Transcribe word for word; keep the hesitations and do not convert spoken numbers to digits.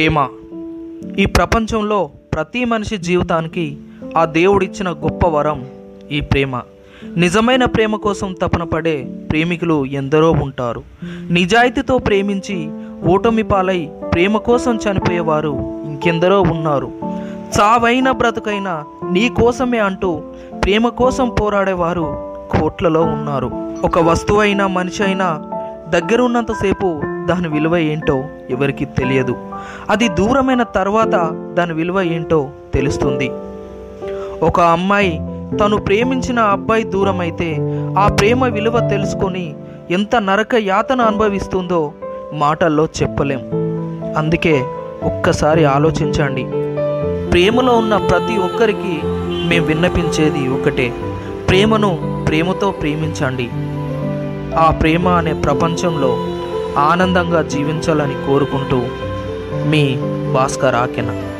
ప్రేమ ఈ ప్రపంచంలో ప్రతి మనిషి జీవితానికి ఆ దేవుడిచ్చిన గొప్ప వరం ఈ ప్రేమ. నిజమైన ప్రేమ కోసం తపన పడే ప్రేమికులు ఎందరో ఉంటారు. నిజాయితీతో ప్రేమించి ఓటమి పాలై ప్రేమ కోసం చనిపోయేవారు ఇంకెందరో ఉన్నారు. చావైన బ్రతుకైన నీ కోసమే అంటూ ప్రేమ కోసం పోరాడేవారు కోట్లలో ఉన్నారు. ఒక వస్తువైనా మనిషి అయినా దగ్గరున్నంతసేపు దాని విలువ ఏంటో ఎవరికి తెలియదు. అది దూరమైన తర్వాత దాని విలువ ఏంటో తెలుస్తుంది. ఒక అమ్మాయి తను ప్రేమించిన అబ్బాయి దూరం అయితే ఆ ప్రేమ విలువ తెలుసుకొని ఎంత నరక యాతన అనుభవిస్తుందో మాటల్లో చెప్పలేం. అందుకే ఒక్కసారి ఆలోచించండి. ప్రేమలో ఉన్న ప్రతి ఒక్కరికి మేము విన్నపించేది ఒకటే: ప్రేమను ప్రేమతో ప్రేమించండి. ఆ ప్రేమ అనే ప్రపంచంలో ఆనందంగా జీవించాలని కోరుకుంటూ మీ భాస్కర్ ఆకెన.